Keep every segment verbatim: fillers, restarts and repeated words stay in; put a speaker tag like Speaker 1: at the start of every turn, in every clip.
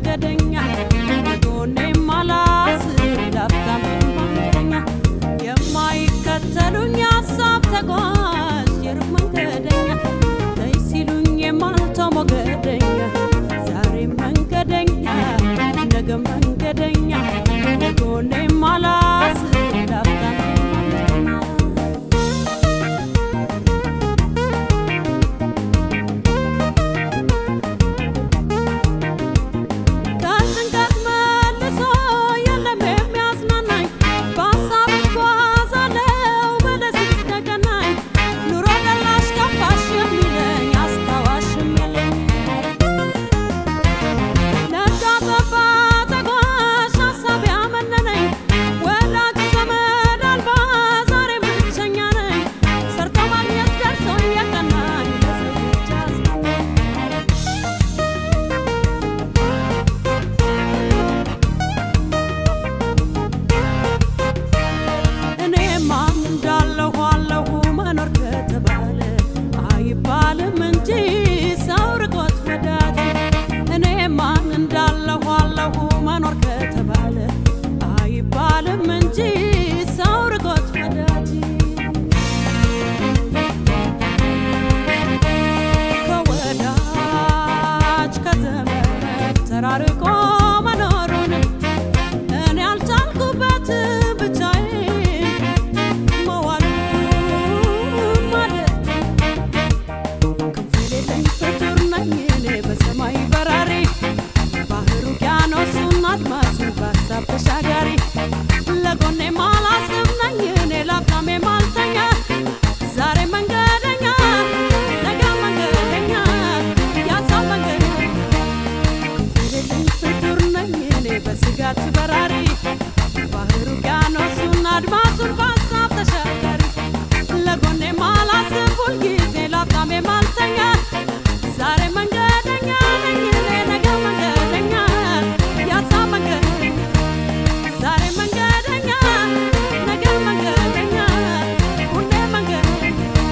Speaker 1: መንገደኛ ጎኔ ማላስ ዳፍታም መንገደኛ የማይከተሉኝ ሐሳብ ተጓዥ የሩቅ መንገደኛ ተይ ሲሉኝ የማልተው ሞገደኛ ዛሬ መንገደኛ ነገ መንገደኛ ጎኔ ማላስ ዳፍታም ተራርቆ መኖሩን እኔ አልቻልኩበት ብቻዬን መዋል ማለት ክንፍ የሌለኝ ፍጡር ነኝ እኔ በሰማይ በራሪ ባህር ውቅያኖሱን አድማሱን በሀሳብ ተሻጋሪ ለጎኔ ማላስብ ነኝ እኔ ላፍታም የማልተኛ ዛሬ መንገደኛ ነገ መንገደኛ ያሳብ መንገደኛ በስጋት በራሪ ባህር ውቅያኖሱን አድማሱን በሀሳብ ተሻጋሪ ለጎኔ ማላስብ ሁልጊዜ ላፍታም የማልተኛ ዛሬ መንገደኛ ነኝ እኔ ነገ መንገደኛ ያሳብ መንገደኛ ዛሬ መንገደኛ ነገ መንገደኛ ሁሌ መንገደኛ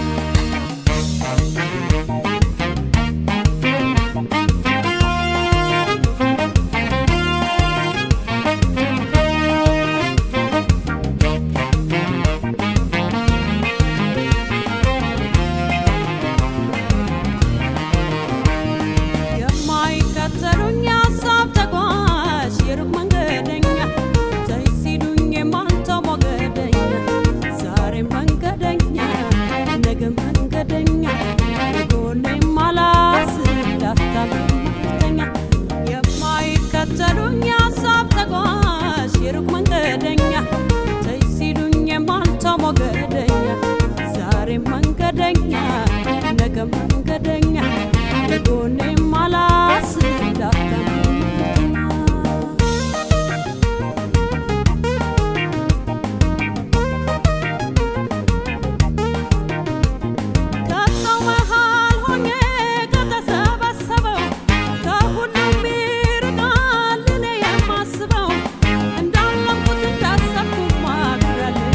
Speaker 1: የማይከተሉኝ ሐሳብ ተጓዥ የሩቅ መንገደኛ ተይ ሲሉኝ የማልተው ሞገደኛ ዛሬ መንገደኛ ነገ መንገደኛ ጎኔ ማላስ ዳፍታም መንገደኛ የማይከተሉኝ ሐሳብ ተጓዥ የሩቅ መንገደኛ ተይ ሲሉኝ የማልተው ሞገደኛ ዛሬ መንገደኛ ነገ መንገደኛ ጎኔ ማላስ ዳፍታም ከሰው መሃል ሆኜ ከተሰበሰበው ከሁሉም ይርቃል እኔ የማስበው እንዳለምኩት እንዳሰብኩት ማድረልኝ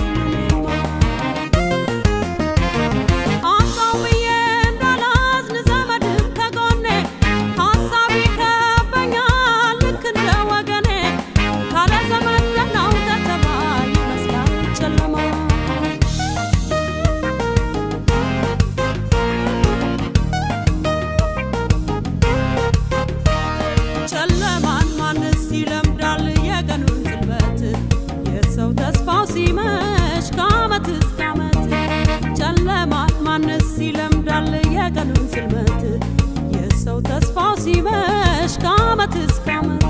Speaker 1: ጨለማን ማንስ ይለምዳል የቀኑን ጽልመት የሰው ተስፋው ሲመሽ ከዓመት እስከ ዓመት ጨለማን ማንስ ይለምዳል የቀኑን ጽልመት የሰው ተስፋው ሲመሽ ከዓመት እስከ ዓመት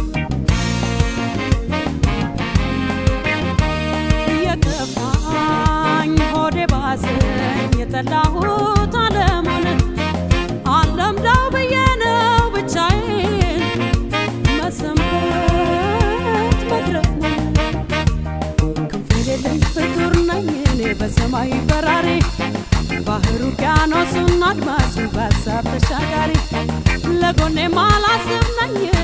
Speaker 1: የከፋኝ ሆዴ ባሰኝ የጠላሁት ዓለሙን አለምዳው ብዬ ነው ብቻዬን መሰንበት መድረክ ክንፍ የሌለኝ ፍጡር ነኝ እኔ በሰማይ በራሪ ባህር ውቅያኖሱን አድማሱን በሀሳብ ተሻጋሪ ለጎኔ ማላስብ ነኝ